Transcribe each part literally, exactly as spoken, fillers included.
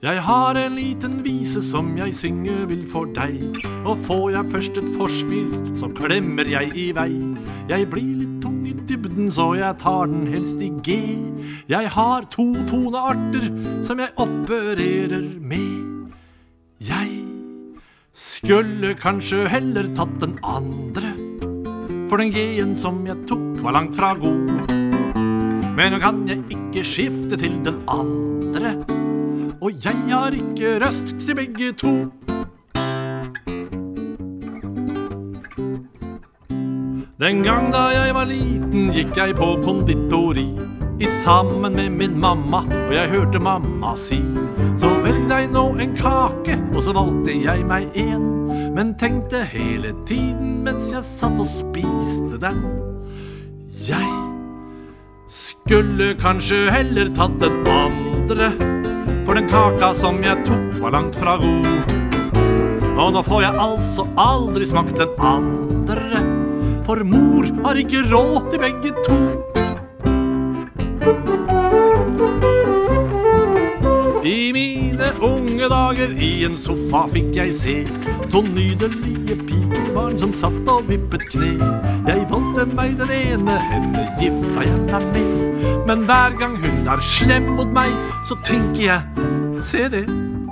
Jeg har en liten vise som jeg synge vil for deg, og får jeg først et forspill, så klemmer jeg i vei. Jeg blir litt tung i dybden, så jeg tar den helst i G. Jeg har to tonearter som jeg opererer med. Jeg skulle kanskje heller tatt den andre, for den G-en som jeg tok var langt fra god. Men nå kan jeg ikke skifte til den andre, og jeg har ikke røst til begge to. Den gang da jeg var liten gikk jeg på konditori, i sammen med min mamma, og jeg hørte mamma si: så velg deg nå en kake, og så valgte jeg meg en. Men tenkte hele tiden mens jeg satt og spiste den: jeg skulle kanskje heller tatt den andre, for den kaka som jeg tok var langt fra god. Og nå får jeg altså aldri smakt den andre, for mor har ikke råd til begge to. I mine unge dager i en sofa fikk jeg se to nydelige pikebarn som satt og vippet kne. Jeg valgte meg den ene, henne gifta jeg meg med. Men hver gang hun er slem mot meg, så tenker jeg: se det,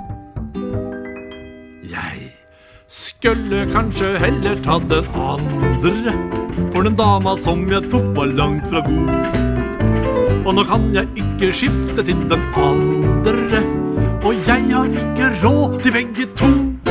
jeg skulle kanskje heller ta den andre, for den dama som jeg tok var langt fra god. Og nå kan jeg ikke skifte til den andre, og jeg har ikke råd til begge to.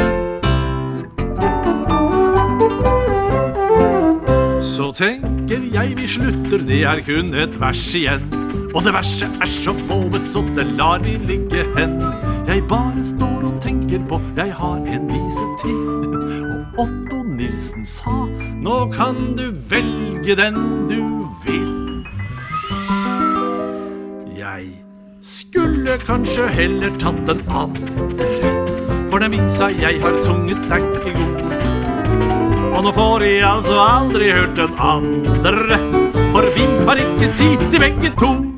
Så tenker jeg vi slutter, det er kun et vers igjen. Og det verset er så våvet, så det lar vi ligge hen. Jeg bare står og tenker på, jeg har en vise til. Og Otto Nilsen sa: nå kan du velge den du vil. Jeg skulle kanskje heller tatt den andre, for den visa jeg har sunget er ikke god. Og nå får jeg altså aldri hørt den andre, for vi har ikke tid til begge to.